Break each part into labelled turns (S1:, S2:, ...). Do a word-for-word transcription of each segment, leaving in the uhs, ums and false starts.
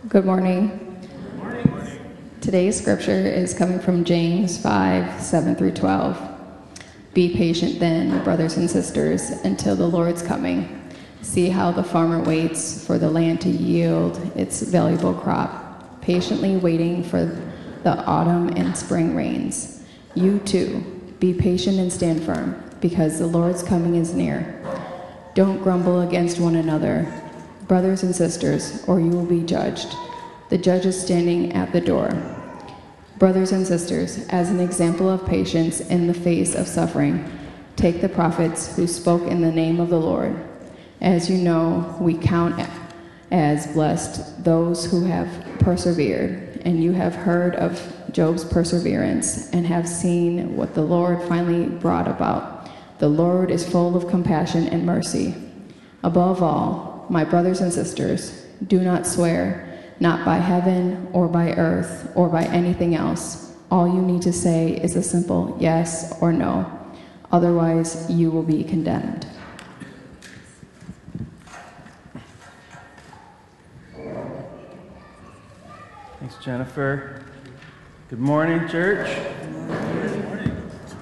S1: Good morning.
S2: Good morning.
S1: Today's scripture is coming from James five, seven through twelve. Be patient then, brothers and sisters, until the Lord's coming. See how the farmer waits for the land to yield its valuable crop, patiently waiting for the autumn and spring rains. You too, be patient and stand firm, because the Lord's coming is near. Don't grumble against one another, brothers and sisters, or you will be judged. The judge is standing at the door. Brothers and sisters, as an example of patience in the face of suffering, take the prophets who spoke in the name of the Lord. As you know, we count as blessed those who have persevered, and you have heard of Job's perseverance and have seen what the Lord finally brought about. The Lord is full of compassion and mercy. Above all, my brothers and sisters, do not swear, not by heaven or by earth or by anything else. All you need to say is a simple yes or no. Otherwise, you will be condemned.
S2: Thanks, Jennifer. Good morning, church. Good morning.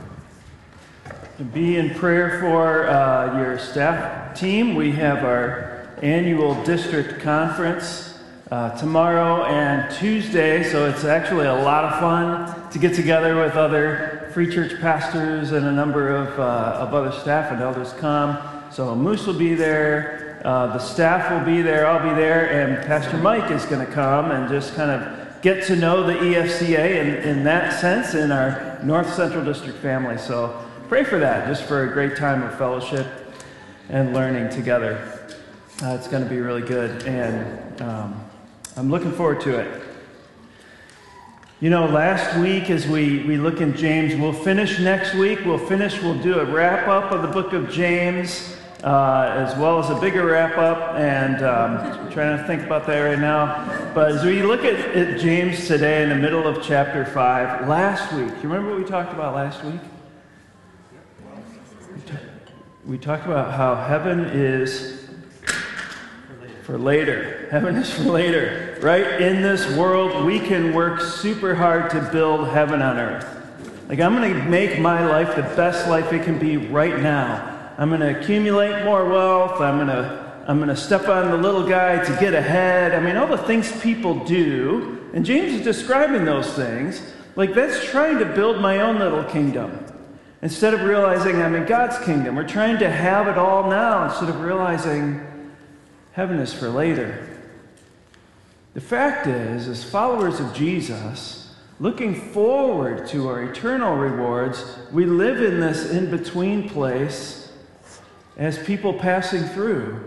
S2: Be in prayer for uh, your staff team. We have our annual district conference uh, tomorrow and Tuesday, so it's actually a lot of fun to get together with other Free Church pastors and a number of, uh, of other staff and elders come. So Moose will be there, uh, the staff will be there, I'll be there, and Pastor Mike is going to come and just kind of get to know the E F C A in, in that sense in our North Central District family. So pray for that, just for a great time of fellowship and learning together. Uh, it's going to be really good, and um, I'm looking forward to it. You know, last week as we, we look in James, we'll finish next week. We'll finish, we'll do a wrap-up of the book of James, uh, as well as a bigger wrap-up, and um, I'm trying to think about that right now. But as we look at, at James today in the middle of chapter five, last week, you remember what we talked about last week? We talked about how heaven is for later. Heaven is for later. Right? In this world, we can work super hard to build heaven on earth. Like, I'm going to make my life the best life it can be right now. I'm going to accumulate more wealth. I'm going to I'm going to step on the little guy to get ahead. I mean, all the things people do. And James is describing those things. Like, that's trying to build my own little kingdom. Instead of realizing I'm in God's kingdom, we're trying to have it all now instead of realizing heaven is for later. The fact is, as followers of Jesus, looking forward to our eternal rewards, we live in this in-between place as people passing through,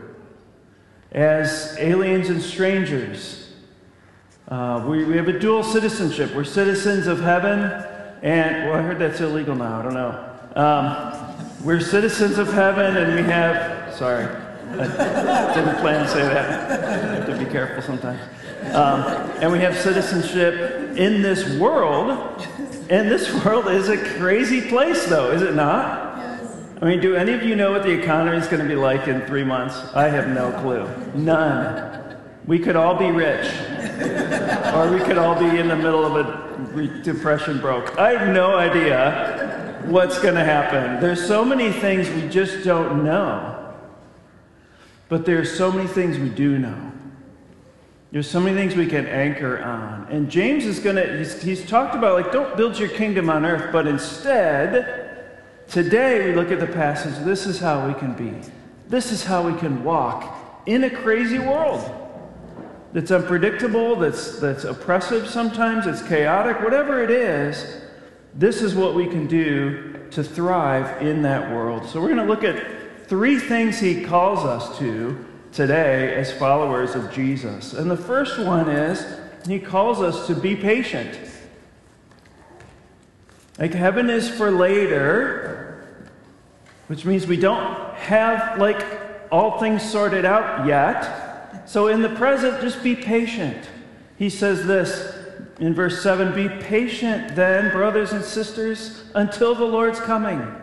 S2: as aliens and strangers. Uh, we, we have a dual citizenship. We're citizens of heaven. And, well, I heard that's illegal now. I don't know. Um, we're citizens of heaven, and we have, sorry, I didn't plan to say that. I have to be careful sometimes. Um, and we have citizenship in this world, and this world is a crazy place, though, is it not? Yes. I mean, do any of you know what the economy is going to be like in three months? I have no clue. None. We could all be rich, or we could all be in the middle of a depression broke. I have no idea what's going to happen. There's so many things we just don't know. But there's so many things we do know. There's so many things we can anchor on. And James is going to, he's, he's talked about, like, don't build your kingdom on earth, but instead, today we look at the passage, this is how we can be. This is how we can walk in a crazy world. That's unpredictable, that's that's oppressive sometimes, it's chaotic, whatever it is, this is what we can do to thrive in that world. So we're going to look at three things he calls us to today as followers of Jesus. And the first one is, he calls us to be patient. Like, heaven is for later, which means we don't have, like, all things sorted out yet. So in the present, just be patient. He says this in verse seven, be patient then, brothers and sisters, until the Lord's coming.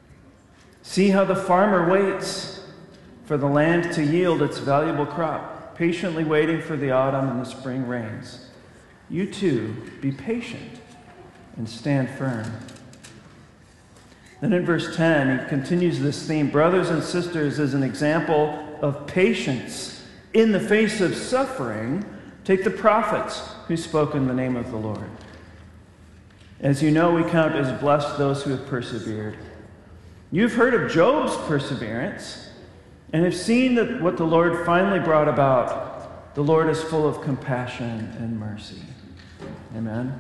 S2: See how the farmer waits for the land to yield its valuable crop, patiently waiting for the autumn and the spring rains. You too, be patient and stand firm. Then in verse ten, he continues this theme. Brothers and sisters, as an example of patience in the face of suffering, take the prophets who spoke in the name of the Lord. As you know, we count as blessed those who have persevered. You've heard of Job's perseverance and have seen that what the Lord finally brought about. The Lord is full of compassion and mercy. Amen.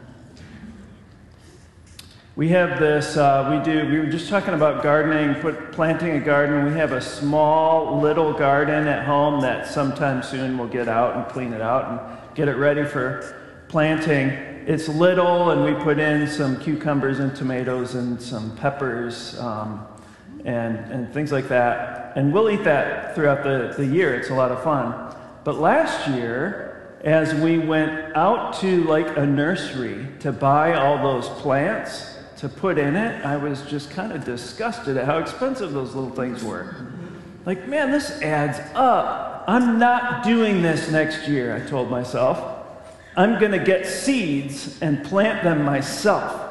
S2: We have this, uh, we do, we were just talking about gardening, put, planting a garden. We have a small little garden at home that sometime soon we'll get out and clean it out and get it ready for planting. It's little, and we put in some cucumbers and tomatoes and some peppers um, and, and things like that. And we'll eat that throughout the, the year. It's a lot of fun. But last year, as we went out to like a nursery to buy all those plants to put in it, I was just kind of disgusted at how expensive those little things were. Like, man, this adds up. I'm not doing this next year, I told myself. I'm going to get seeds and plant them myself.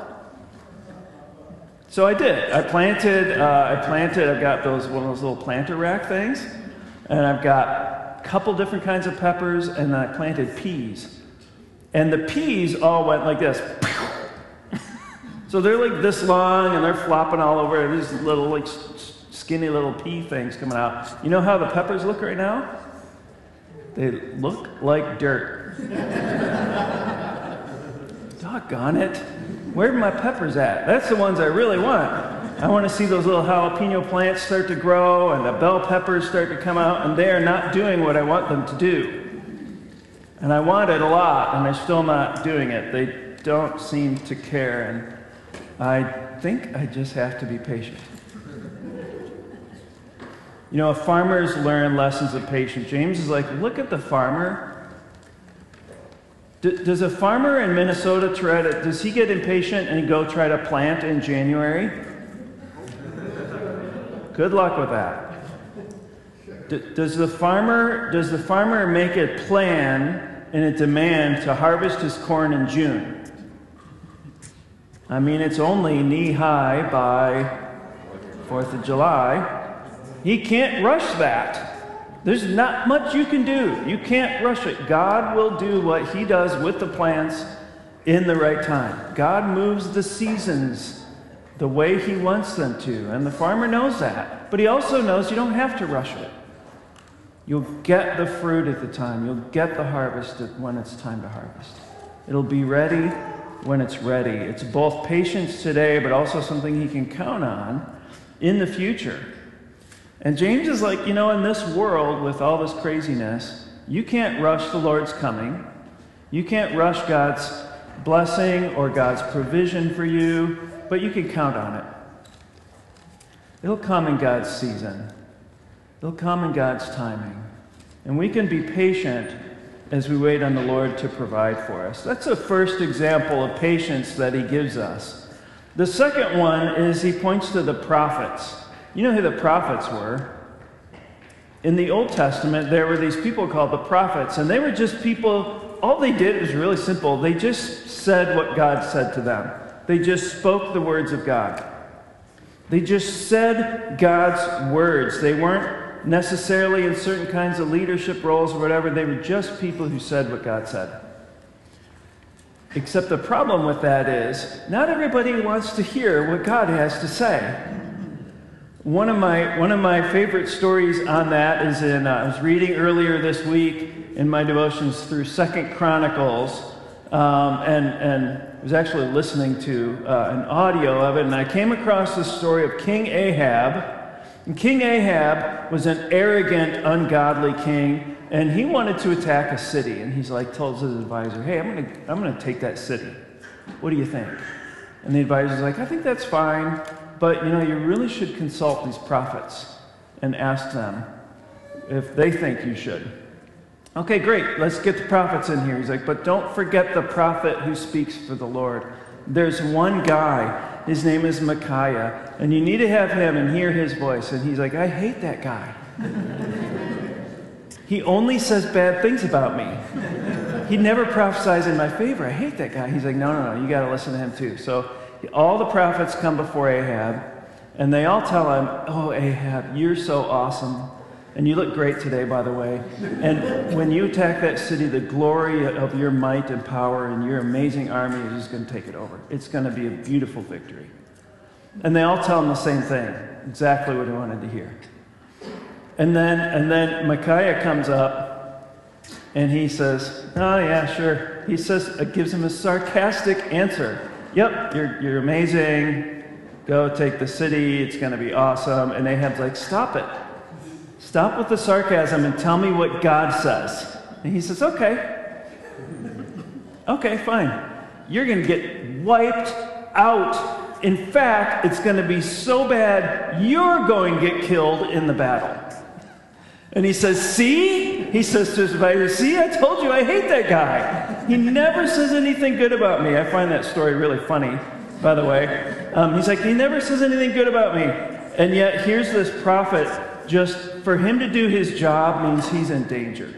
S2: So I did. I planted, uh, I planted, I've got those, one of those little planter rack things, and I've got a couple different kinds of peppers, and I planted peas. And the peas all went like this. So they're like this long, and they're flopping all over. These little, like, skinny little pea things coming out. You know how the peppers look right now? They look like dirt. Doggone it. Where are my peppers at? That's the ones I really want. I want to see those little jalapeno plants start to grow and the bell peppers start to come out, and they are not doing what I want them to do. And I want it a lot, and they're still not doing it. They don't seem to care, and I think I just have to be patient. You know, farmers learn lessons of patience. James is like, look at the farmer. D- does a farmer in Minnesota try to, does he get impatient and go try to plant in January? Good luck with that. D- does the farmer, does the farmer make a plan and a demand to harvest his corn in June? I mean, it's only knee-high by fourth of July. He can't rush that. There's not much you can do. You can't rush it. God will do what he does with the plants in the right time. God moves the seasons the way he wants them to, and the farmer knows that. But he also knows you don't have to rush it. You'll get the fruit at the time. You'll get the harvest when it's time to harvest. It'll be ready when it's ready. It's both patience today, but also something he can count on in the future. And James is like, you know, in this world with all this craziness, you can't rush the Lord's coming. You can't rush God's blessing or God's provision for you, but you can count on it. It'll come in God's season. It'll come in God's timing. And we can be patient as we wait on the Lord to provide for us. That's the first example of patience that he gives us. The second one is he points to the prophets. You know who the prophets were? In the Old Testament, there were these people called the prophets, and they were just people, all they did was really simple. They just said what God said to them. They just spoke the words of God. They just said God's words. They weren't necessarily in certain kinds of leadership roles or whatever. They were just people who said what God said. Except the problem with that is, not everybody wants to hear what God has to say. One of my one of my favorite stories on that is in, uh, I was reading earlier this week in my devotions through Second Chronicles, um, and, and I was actually listening to uh, an audio of it, and I came across the story of King Ahab. And King Ahab was an arrogant, ungodly king, and he wanted to attack a city, and he's like, tells his advisor, hey, I'm gonna I'm gonna take that city. What do you think? And the advisor's like, I think that's fine. But, you know, you really should consult these prophets and ask them if they think you should. Okay, great. Let's get the prophets in here. He's like, but don't forget the prophet who speaks for the Lord. There's one guy. His name is Micaiah. And you need to have him and hear his voice. And he's like, I hate that guy. He only says bad things about me. He never prophesies in my favor. I hate that guy. He's like, no, no, no, you got to listen to him too. So all the prophets come before Ahab, and they all tell him, oh, Ahab, you're so awesome. And you look great today, by the way. And when you attack that city, the glory of your might and power and your amazing army is just going to take it over. It's going to be a beautiful victory. And they all tell him the same thing, exactly what he wanted to hear. And then, and then Micaiah comes up, and he says, oh, yeah, sure. He says, it gives him a sarcastic answer. Yep, you're, you're amazing. Go take the city. It's going to be awesome. And Ahab's like, stop it. Stop with the sarcasm and tell me what God says. And he says, okay. Okay, fine. You're going to get wiped out. In fact, it's going to be so bad, you're going to get killed in the battle. And he says, see? He says to his advisor, see, I told you I hate that guy. He never says anything good about me. I find that story really funny, by the way. Um, he's like, he never says anything good about me. And yet, here's this prophet, just for him to do his job means he's in danger.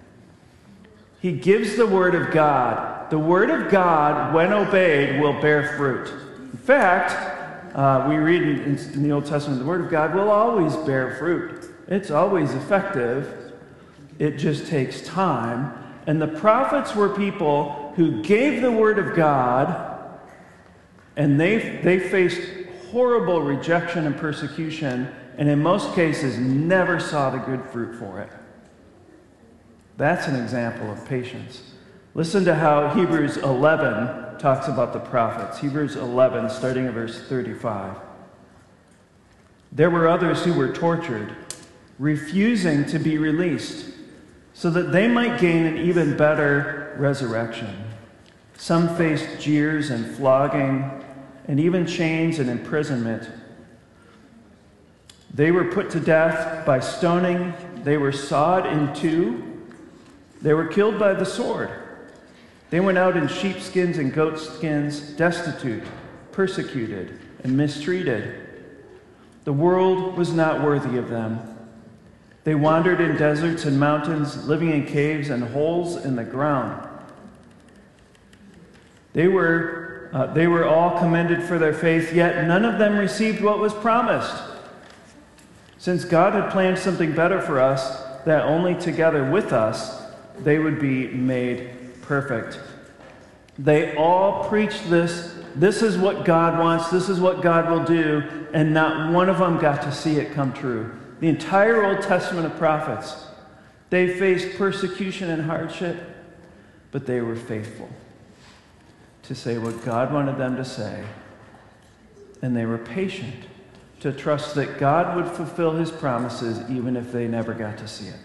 S2: He gives the word of God. The word of God, when obeyed, will bear fruit. In fact, uh, we read in, in the Old Testament, the word of God will always bear fruit. It's always effective. It just takes time. And the prophets were people who gave the word of God, and they, they faced horrible rejection and persecution, and in most cases never saw the good fruit for it. That's an example of patience. Listen to how Hebrews eleven talks about the prophets. Hebrews eleven, starting at verse thirty-five. There were others who were tortured, refusing to be released, so that they might gain an even better resurrection. Some faced jeers and flogging, and even chains and imprisonment. They were put to death by stoning. They were sawed in two. They were killed by the sword. They went out in sheepskins and goatskins, destitute, persecuted, and mistreated. The world was not worthy of them. They wandered in deserts and mountains, living in caves and holes in the ground. They were, uh, they were all commended for their faith, yet none of them received what was promised. Since God had planned something better for us, that only together with us they would be made perfect. They all preached this. This is what God wants. This is what God will do. And not one of them got to see it come true. The entire Old Testament of prophets, they faced persecution and hardship, but they were faithful to say what God wanted them to say. And they were patient to trust that God would fulfill his promises even if they never got to see it.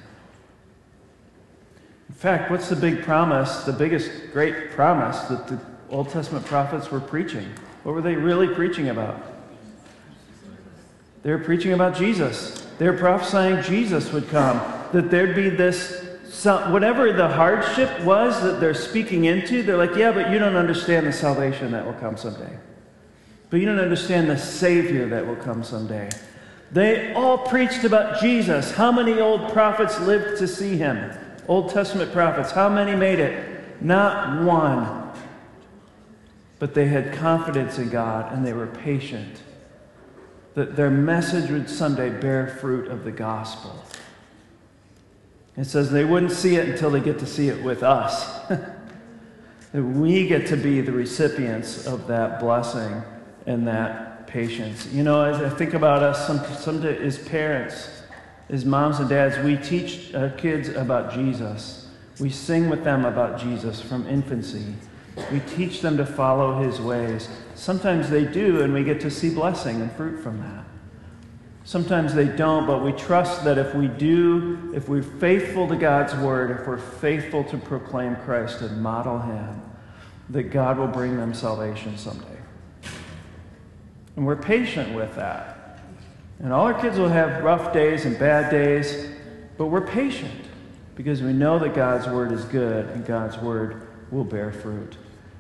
S2: In fact, what's the big promise, the biggest great promise that the Old Testament prophets were preaching? What were they really preaching about? They were preaching about Jesus. They were prophesying Jesus would come, that there'd be this, some, whatever the hardship was that they're speaking into, they're like, yeah, but you don't understand the salvation that will come someday. But you don't understand the Savior that will come someday. They all preached about Jesus. How many old prophets lived to see him? Old Testament prophets. How many made it? Not one. But they had confidence in God, and they were patient that their message would someday bear fruit of the gospel. It says they wouldn't see it until they get to see it with us. That we get to be the recipients of that blessing and that patience. You know, as I think about us, some, some as parents, as moms and dads, we teach our kids about Jesus. We sing with them about Jesus from infancy. We teach them to follow his ways. Sometimes they do, and we get to see blessing and fruit from that. Sometimes they don't, but we trust that if we do, if we're faithful to God's word, if we're faithful to proclaim Christ and model him, that God will bring them salvation someday. And we're patient with that. And all our kids will have rough days and bad days, but we're patient because we know that God's word is good and God's word will bear fruit.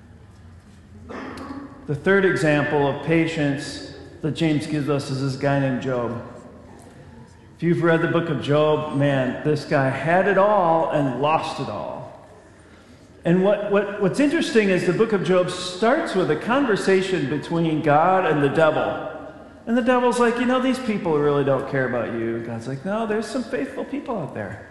S2: The third example of patience that James gives us is this guy named Job. If you've read the book of Job, man, this guy had it all and lost it all. And what, what, what's interesting is the book of Job starts with a conversation between God and the devil. And the devil's like, you know, these people really don't care about you. God's like, no, there's some faithful people out there.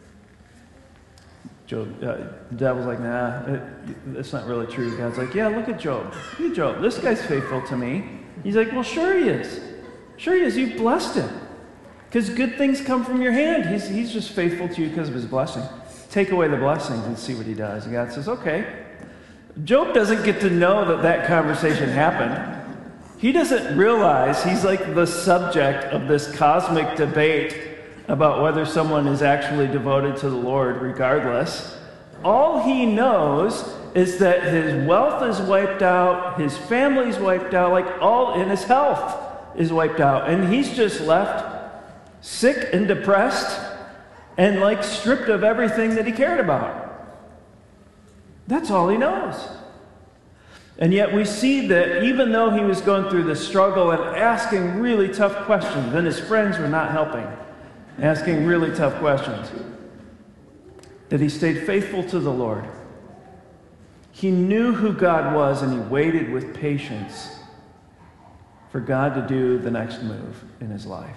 S2: Job, uh, the devil's like, nah, it, that's not really true. God's like, yeah, look at Job. Look at Job. This guy's faithful to me. He's like, well, sure he is. Sure he is. You blessed him. Because good things come from your hand. He's, he's just faithful to you because of his blessing. Take away the blessings and see what he does. And God says, okay. Job doesn't get to know that that conversation happened. He doesn't realize he's like the subject of this cosmic debate about whether someone is actually devoted to the Lord regardless. All he knows is that his wealth is wiped out, his family's wiped out, like all in his health is wiped out. And he's just left sick and depressed and like stripped of everything that he cared about. That's all he knows. And yet we see that even though he was going through this struggle and asking really tough questions, and his friends were not helping, asking really tough questions, that he stayed faithful to the Lord. He knew who God was, and he waited with patience for God to do the next move in his life.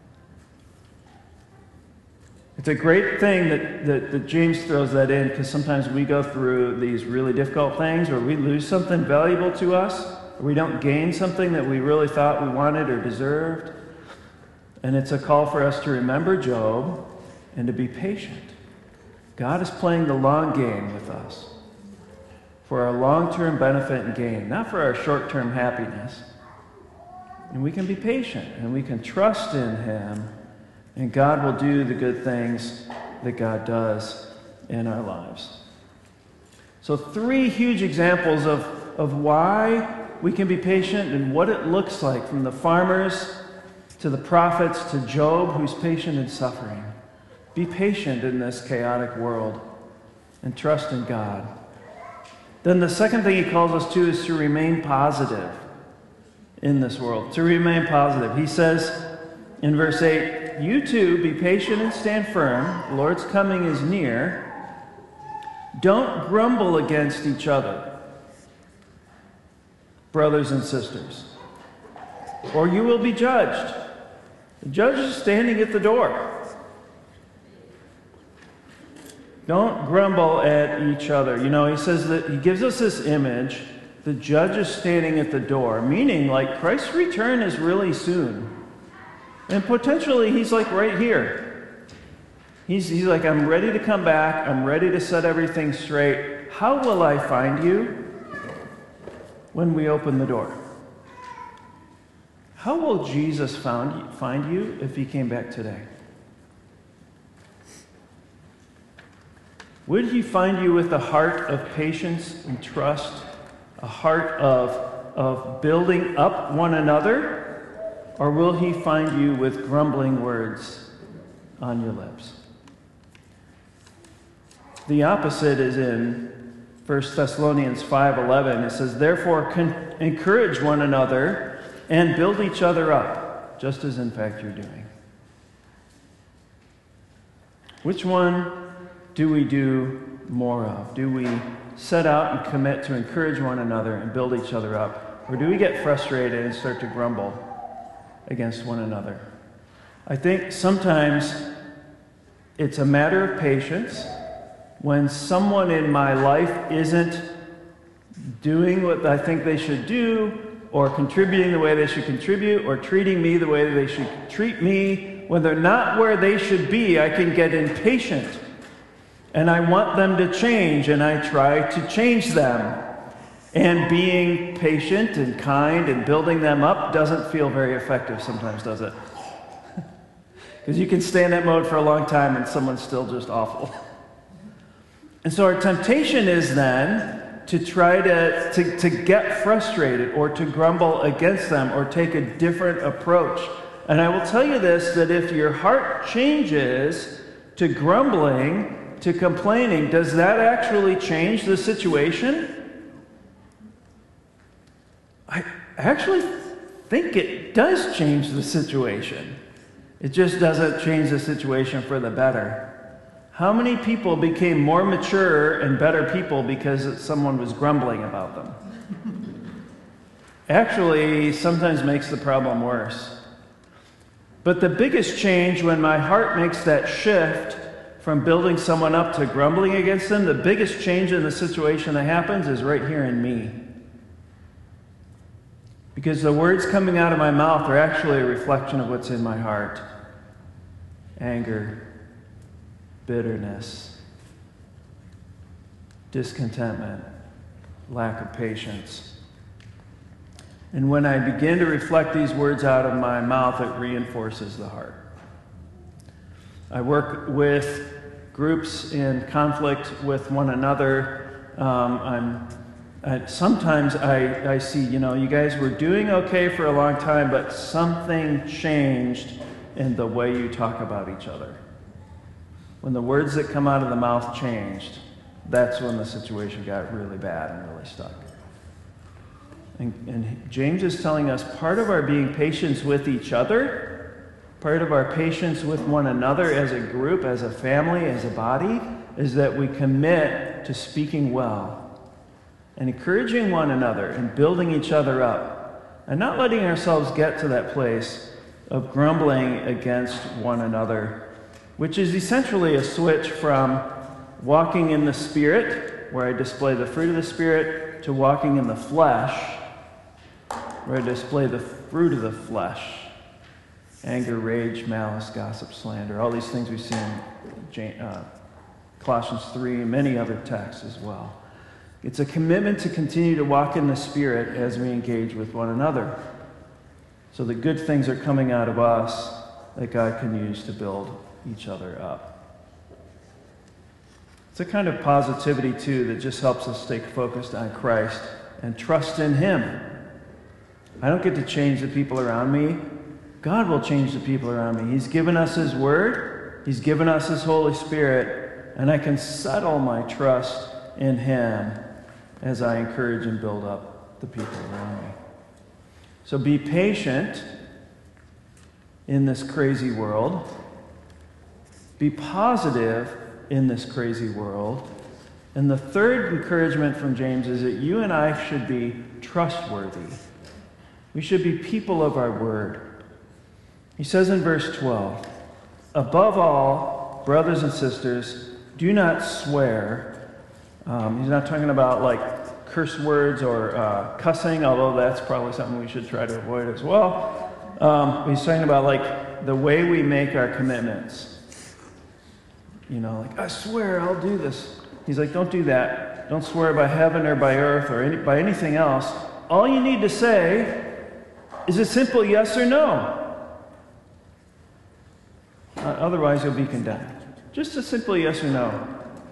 S2: It's a great thing that, that, that James throws that in, because sometimes we go through these really difficult things, or we lose something valuable to us, or we don't gain something that we really thought we wanted or deserved. And it's a call for us to remember Job and to be patient. God is playing the long game with us for our long-term benefit and gain, not for our short-term happiness. And we can be patient, and we can trust in him, and God will do the good things that God does in our lives. So three huge examples of, of why we can be patient and what it looks like, from the farmers to the prophets to Job, who's patient in suffering. Be patient in this chaotic world and trust in God. Then the second thing he calls us to is to remain positive in this world, to remain positive. He says in verse eight, you too, be patient and stand firm. The Lord's coming is near. Don't grumble against each other, brothers and sisters, or you will be judged. The judge is standing at the door. Don't grumble at each other. You know, he says that he gives us this image. The judge is standing at the door, meaning like Christ's return is really soon. And potentially, he's like right here. He's, he's like, I'm ready to come back. I'm ready to set everything straight. How will I find you when we open the door? How will Jesus found, find you if he came back today? Would he find you with a heart of patience and trust, a heart of, of building up one another? Or will he find you with grumbling words on your lips? The opposite is in First Thessalonians five eleven. It says, therefore, con- encourage one another and build each other up, just as in fact you're doing. Which one do we do more of? Do we set out and commit to encourage one another and build each other up? Or do we get frustrated and start to grumble against one another? I think sometimes it's a matter of patience. When someone in my life isn't doing what I think they should do, or contributing the way they should contribute, or treating me the way they should treat me, when they're not where they should be, I can get impatient. And I want them to change, and I try to change them. And being patient and kind and building them up doesn't feel very effective sometimes, does it? Because you can stay in that mode for a long time and someone's still just awful. And so our temptation is then to try to, to, to get frustrated or to grumble against them or take a different approach. And I will tell you this, that if your heart changes to grumbling, to complaining, does that actually change the situation? I actually think it does change the situation. It just doesn't change the situation for the better. How many people became more mature and better people because someone was grumbling about them? Actually, sometimes makes the problem worse. But the biggest change when my heart makes that shift from building someone up to grumbling against them, the biggest change in the situation that happens is right here in me. Because the words coming out of my mouth are actually a reflection of what's in my heart. Anger, bitterness, discontentment, lack of patience. And when I begin to reflect these words out of my mouth, it reinforces the heart. I work with groups in conflict with one another. Um, I'm, I, sometimes I, I see, you know, you guys were doing okay for a long time, but something changed in the way you talk about each other. When the words that come out of the mouth changed, that's when the situation got really bad and really stuck. And, and James is telling us part of our being patient with each other, part of our patience with one another as a group, as a family, as a body, is that we commit to speaking well and encouraging one another and building each other up and not letting ourselves get to that place of grumbling against one another, which is essentially a switch from walking in the Spirit, where I display the fruit of the Spirit, to walking in the flesh, where I display the fruit of the flesh. Anger, rage, malice, gossip, slander, all these things we see in uh, Colossians three, and many other texts as well. It's a commitment to continue to walk in the Spirit as we engage with one another, so that good things are coming out of us that God can use to build each other up. It's a kind of positivity, too, that just helps us stay focused on Christ and trust in Him. I don't get to change the people around me. God will change the people around me. He's given us His Word. He's given us His Holy Spirit. And I can settle my trust in Him as I encourage and build up the people around me. So be patient in this crazy world. Be positive in this crazy world. And the third encouragement from James is that you and I should be trustworthy. We should be people of our word. He says in verse twelve, above all, brothers and sisters, do not swear. Um, he's not talking about like curse words or uh, cussing, although that's probably something we should try to avoid as well. Um, he's talking about like the way we make our commitments. You know, like, I swear I'll do this. He's like, don't do that. Don't swear by heaven or by earth or any, by anything else. All you need to say is a simple yes or no. Uh, otherwise, you'll be condemned. Just a simple yes or no.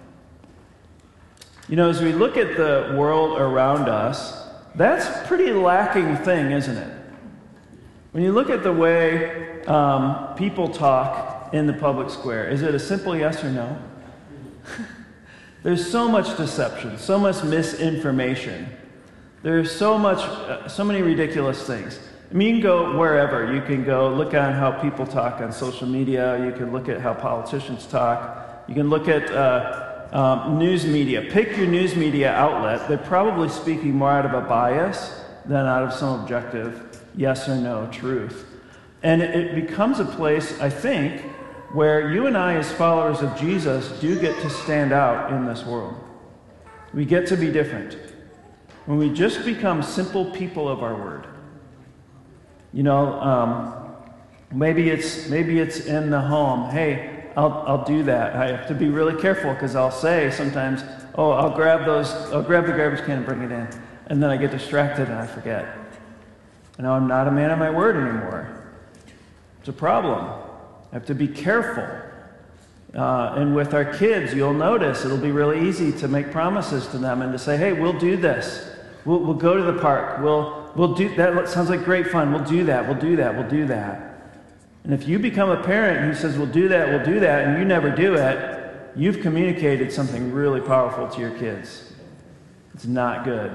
S2: You know, as we look at the world around us, that's a pretty lacking thing, isn't it? When you look at the way um, people talk in the public square, is it a simple yes or no? There's so much deception, so much misinformation. There's so much, uh, so many ridiculous things. I mean, you can go wherever. You can go look on how people talk on social media. You can look at how politicians talk. You can look at uh, um, news media. Pick your news media outlet. They're probably speaking more out of a bias than out of some objective yes or no truth. And it, it becomes a place, I think, where you and I as followers of Jesus do get to stand out in this world. We get to be different. When we just become simple people of our word. You know, um, maybe it's maybe it's in the home. Hey, I'll I'll do that. I have to be really careful because I'll say sometimes, oh, I'll grab those, I'll grab the garbage can and bring it in, and then I get distracted and I forget. And now I'm not a man of my word anymore. It's a problem. I have to be careful. Uh, and with our kids, you'll notice it'll be really easy to make promises to them and to say, hey, we'll do this. We'll, we'll go to the park. We'll, we'll do that. Sounds like great fun. We'll do that. We'll do that. We'll do that. And if you become a parent who says, we'll do that, we'll do that, and you never do it, you've communicated something really powerful to your kids. It's not good.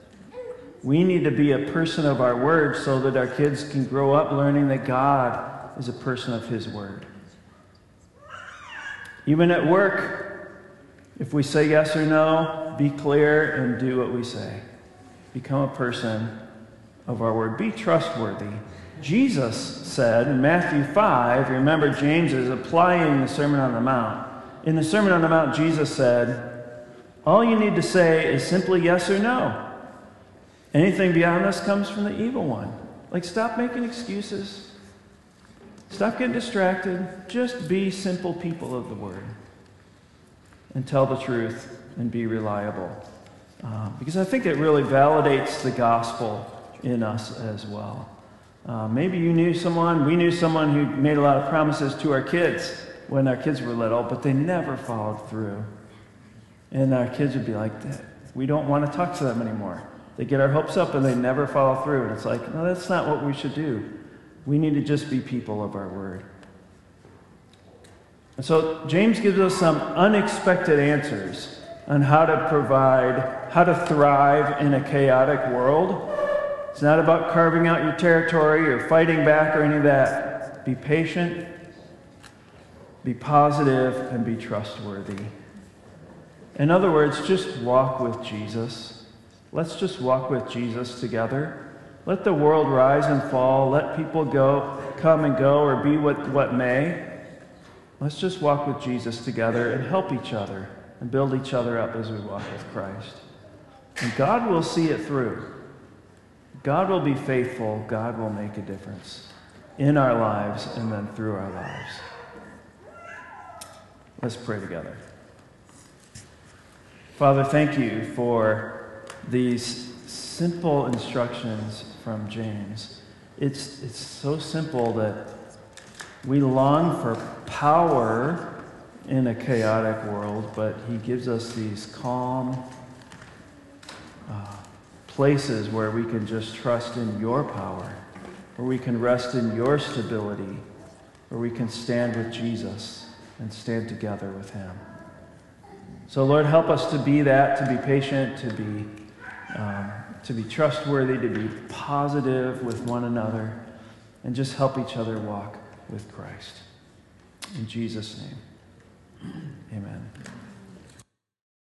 S2: We need to be a person of our word so that our kids can grow up learning that God is a person of his word. Even at work, if we say yes or no, be clear and do what we say. Become a person of our word. Be trustworthy. Jesus said in Matthew five, remember James is applying the Sermon on the Mount. In the Sermon on the Mount, Jesus said, all you need to say is simply yes or no. Anything beyond this comes from the evil one. Like, stop making excuses. Stop getting distracted. Just be simple people of the word. And tell the truth and be reliable. Uh, because I think it really validates the gospel in us as well. Uh, maybe you knew someone, we knew someone who made a lot of promises to our kids when our kids were little, but they never followed through. And our kids would be like, we don't want to talk to them anymore. They get our hopes up and they never follow through. And it's like, no, that's not what we should do. We need to just be people of our word. And so James gives us some unexpected answers on how to provide, how to thrive in a chaotic world. It's not about carving out your territory or fighting back or any of that. Be patient, be positive, and be trustworthy. In other words, just walk with Jesus. Let's just walk with Jesus together. Let the world rise and fall. Let people go, come and go, or be what, what may. Let's just walk with Jesus together and help each other and build each other up as we walk with Christ. And God will see it through. God will be faithful. God will make a difference in our lives and then through our lives. Let's pray together. Father, thank you for these simple instructions from James. It's, it's so simple that we long for power in a chaotic world, but he gives us these calm uh, places where we can just trust in your power, where we can rest in your stability, where we can stand with Jesus and stand together with him. So Lord, help us to be that, to be patient, to be um, to be trustworthy, to be positive with one another, and just help each other walk with Christ. In Jesus' name, amen.